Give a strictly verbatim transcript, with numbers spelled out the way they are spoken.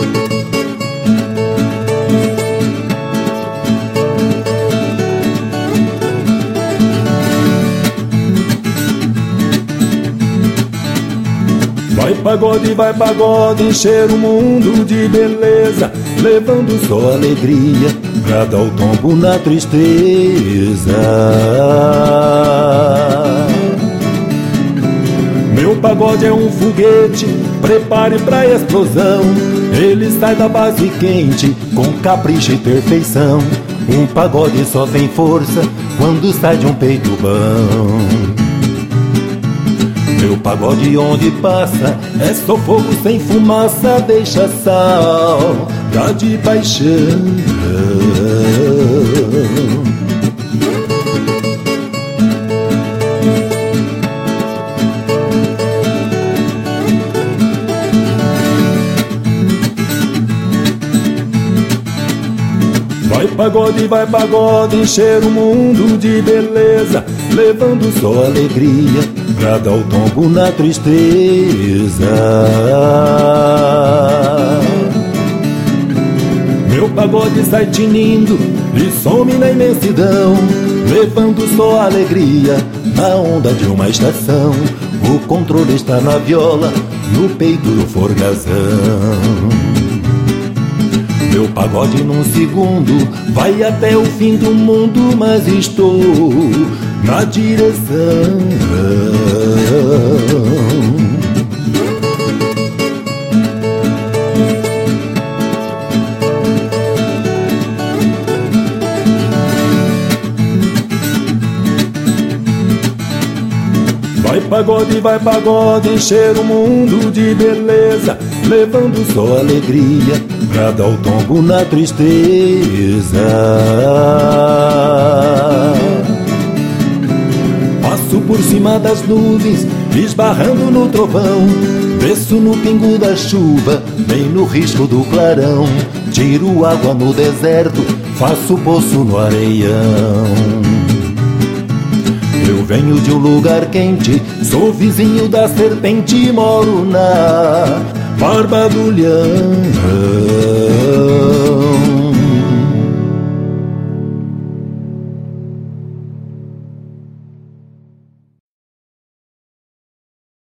Vai pagode, vai pagode, encher o mundo de beleza, levando só alegria pra dar o tombo na tristeza. Meu pagode é um foguete, prepare pra explosão. Ele sai da base quente, com capricho e perfeição. Um pagode só tem força quando sai de um peito bom. Meu pagode onde passa é só fogo sem fumaça, deixa sal, dá de paixão. Vai pagode, vai pagode, encher o mundo de beleza, levando só alegria pra dar o tombo na tristeza. Meu pagode sai tinindo e some na imensidão, levando só alegria na onda de uma estação. O controle está na viola, no peito do forgazão. Meu pagode num segundo vai até o fim do mundo, mas estou na direção. Vai pagode, vai pagode, encher o mundo de beleza, levando só alegria pra dar o tombo na tristeza. Passo por cima das nuvens, esbarrando no trovão, desço no pingo da chuva, bem no risco do clarão. Tiro água no deserto, faço poço no areião. Eu venho de um lugar quente, sou vizinho da serpente, moro na Barba do Leão.